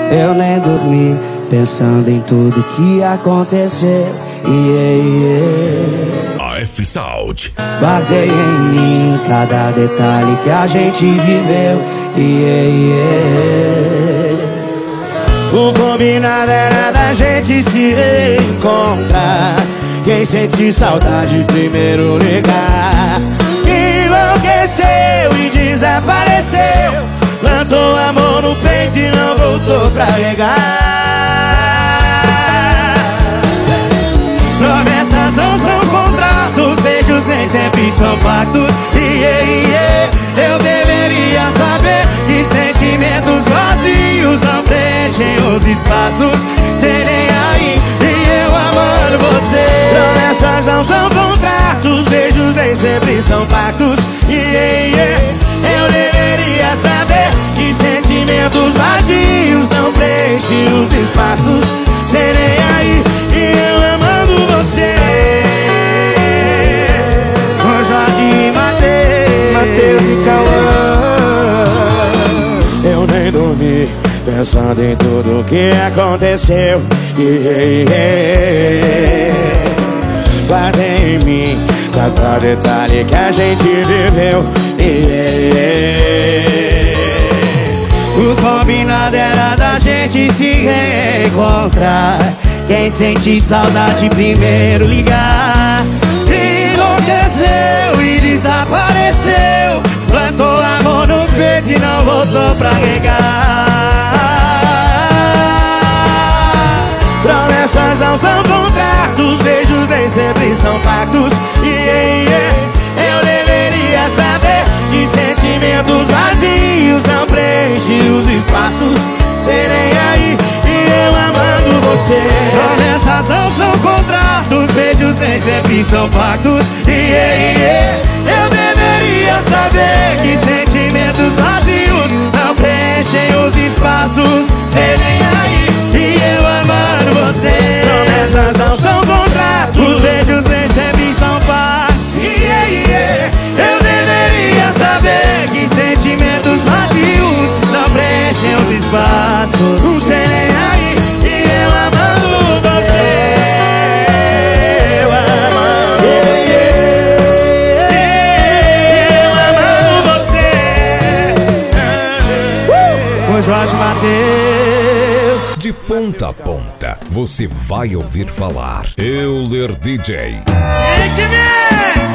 Eu nem dormi, pensando em tudo que aconteceu. AF Sound. Guardei em mim cada detalhe que a gente viveu. O combinado era da gente se reencontrar. Quem sente saudade primeiro ligar. Enlouqueceu e desapareceu. Plantou amor no peito e não voltou pra regar. Promessas não são contratos, beijos nem sempre são pactos. Eu deveria saber que sentimentos vazios não preenchem os espaços. Serei aí e eu amando você. Promessas não são contratos, beijos nem sempre são pactos. Eu deveria saber que sentimentos vazios não preenchem os espaços. Serei aí e eu amando você. Com Jorge Mateus e Cauã. Eu nem dormi, pensando em tudo que aconteceu. Guardei em mim cada detalhe que a gente viveu. O combinado era da gente se reencontrar. Quem sente saudade primeiro ligar. Enlouqueceu e desapareceu. Plantou amor no peito e não voltou pra regar. Promessas não são contratos, beijos nem sempre são pactos. Eu deveria saber que sentimentos vazios não preenchem os espaços. Serei aí e eu amando você. Promessas não são contratos, beijos nem sempre são pactos. Eu deveria saber que sentimentos vazios não preenchem os espaços. Serei aí e eu amando você. Promessas não são contratos, beijos nem sempre são pactos. Eu deveria saber que sentimentos vazios não preenchem os espaços. Serei aí e eu amando você. Eu amando você. Eu amando você. Com Jorge Mateus. De ponta a ponta, você vai ouvir falar Euler DJ. Gente,